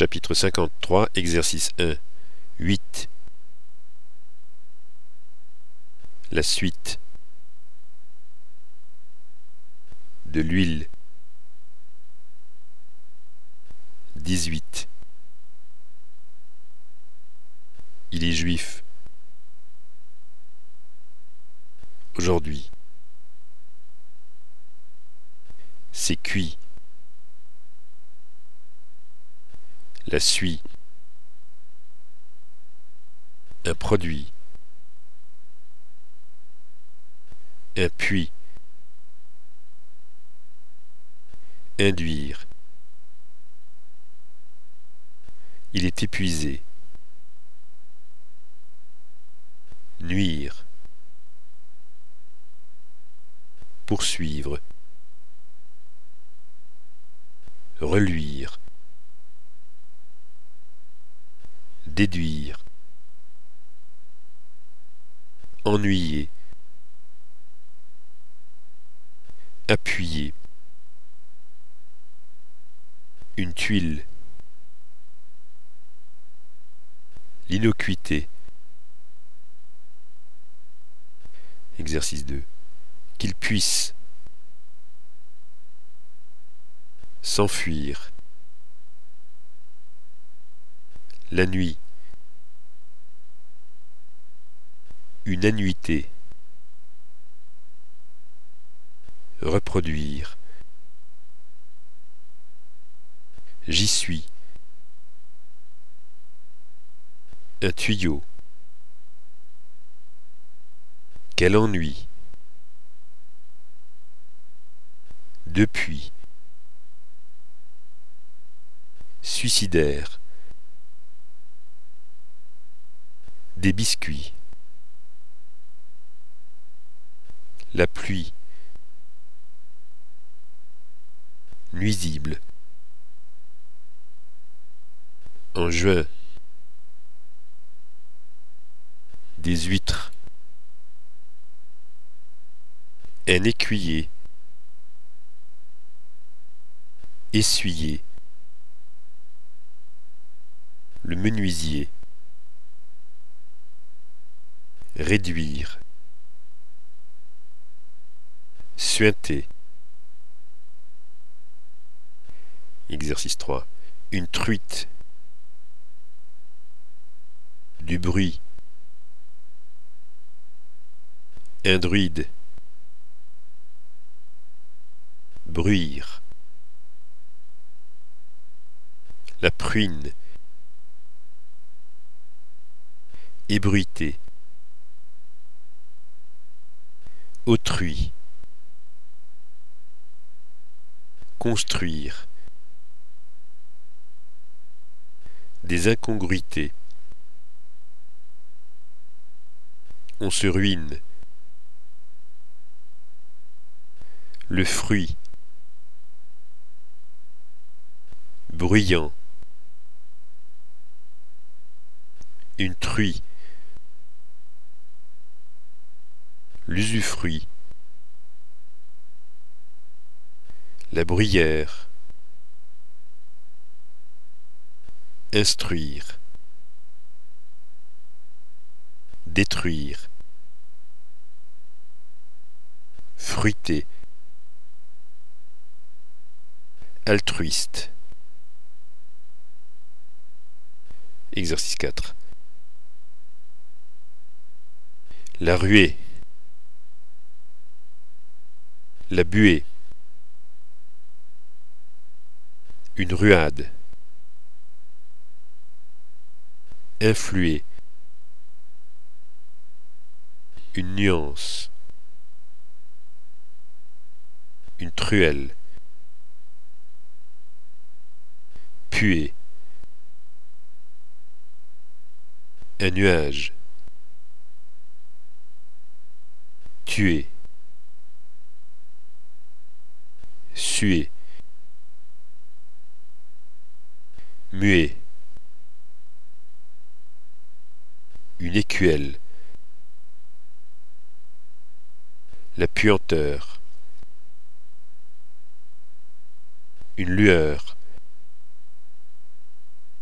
Chapitre 53, exercice 1, 8. La suite. De l'huile. 18. Il est juif. Aujourd'hui. C'est cuit. La suie. Un produit. Un puits. Induire. Il est épuisé. Nuire. Poursuivre. Reluire. Déduire. Ennuyer. Appuyer. Une tuile. L'innocuité. Exercice 2. Qu'il puisse s'enfuir. La nuit. Une annuité. Reproduire. J'y suis. Un tuyau. Quel ennui. Depuis. Suicidaire. Des biscuits. La pluie. Nuisible. En juin. Des huîtres. Un écuyer. Essuyer. Le menuisier. Réduire. Suinter. Exercice 3. Une truite. Du bruit. Un druide. Bruire. La pruine. Ébruiter. Autrui. Construire. Des incongruités. On se ruine. Le fruit. Bruyant. Une truie. L'usufruit. La bruyère. Instruire. Détruire. Fruiter. Altruiste. Exercice 4. La ruée. La buée. Une ruade. Influer. Une nuance. Une truelle. Puer. Un nuage. Tuer. Suer. Muet. Une écuelle. La puanteur. Une lueur.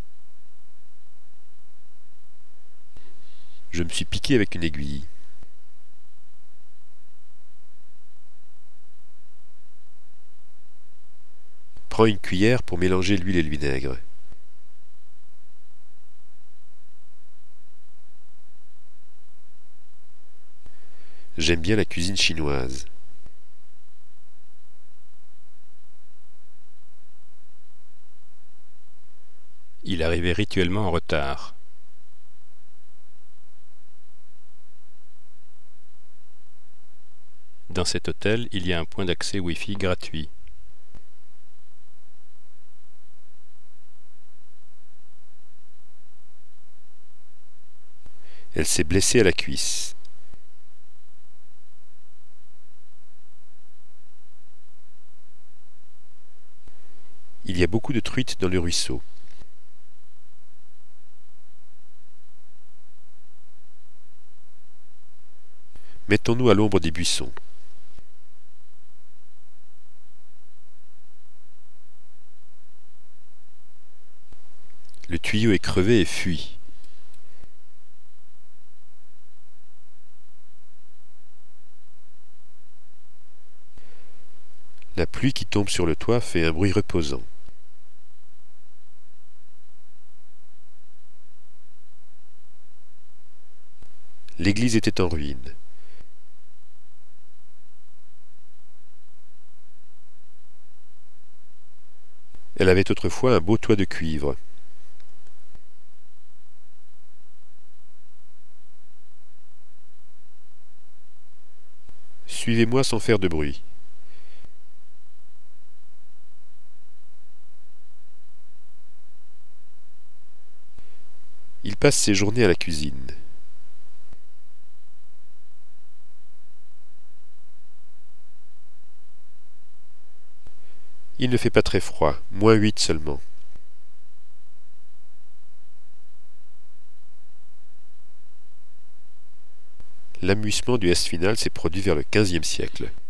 Je me suis piqué avec une aiguille. Prends une cuillère pour mélanger l'huile et le vinaigre. J'aime bien la cuisine chinoise. Il arrivait rituellement en retard. Dans cet hôtel, il y a un point d'accès Wi-Fi gratuit. Elle s'est blessée à la cuisse. Il y a beaucoup de truites dans le ruisseau. Mettons-nous à l'ombre des buissons. Le tuyau est crevé et fuit. La pluie qui tombe sur le toit fait un bruit reposant. L'église était en ruine. Elle avait autrefois un beau toit de cuivre. Suivez-moi sans faire de bruit. Il passe ses journées à la cuisine. Il ne fait pas très froid, -8 seulement. L'amusement du S final s'est produit vers le XVe siècle.